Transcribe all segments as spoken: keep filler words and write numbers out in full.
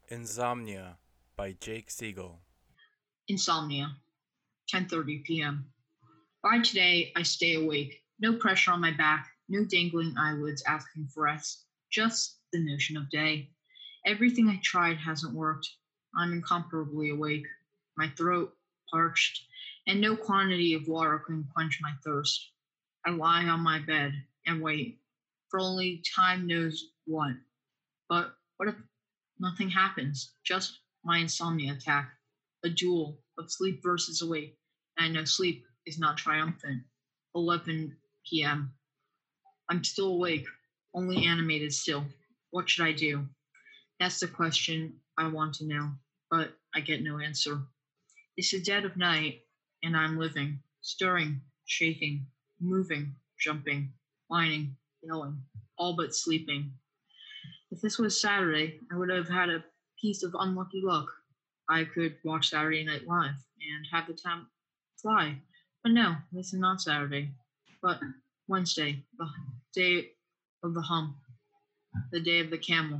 Insomnia by Jake Siegel. Insomnia, ten thirty p.m. By today, I stay awake. No pressure on my back, no dangling eyelids asking for rest, just the notion of day. Everything I tried hasn't worked. I'm incomparably awake, my throat parched, and no quantity of water can quench my thirst. I lie on my bed and wait for only time knows what. But what if nothing happens? Just my insomnia attack. A duel of sleep versus awake. And I know sleep is not triumphant. eleven p.m. I'm still awake, only animated still. What should I do? That's the question I want to know, but I get no answer. It's the dead of night, and I'm living, stirring, shaking, moving, jumping, whining, yelling, all but sleeping. If this was Saturday, I would have had a piece of unlucky luck. I could watch Saturday Night Live and have the time fly. But no, this is not Saturday, but Wednesday, the day of the hump, the day of the camel.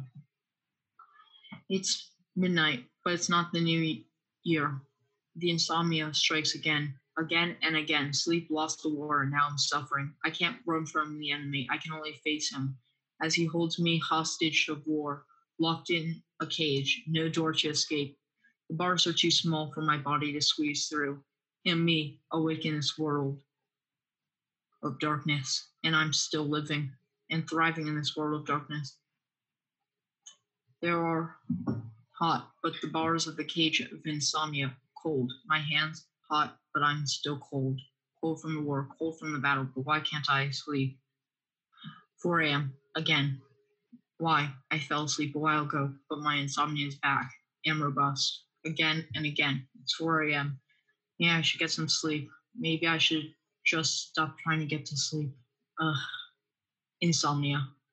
It's midnight, but it's not the new year. The insomnia strikes again, again and again. Sleep lost the war, and now I'm suffering. I can't run from the enemy. I can only face him as he holds me hostage of war, locked in a cage, no door to escape. The bars are too small for my body to squeeze through. And me, awake in this world of darkness, and I'm still living and thriving in this world of darkness. There are hot, but the bars of the cage of insomnia, cold. My hands hot, but I'm still cold. Cold from the war, cold from the battle, but why can't I sleep? four a.m. again. Why? I fell asleep a while ago, but my insomnia is back and robust. Again and again. It's four a.m. Yeah, I should get some sleep. Maybe I should just stop trying to get to sleep. Ugh. Insomnia.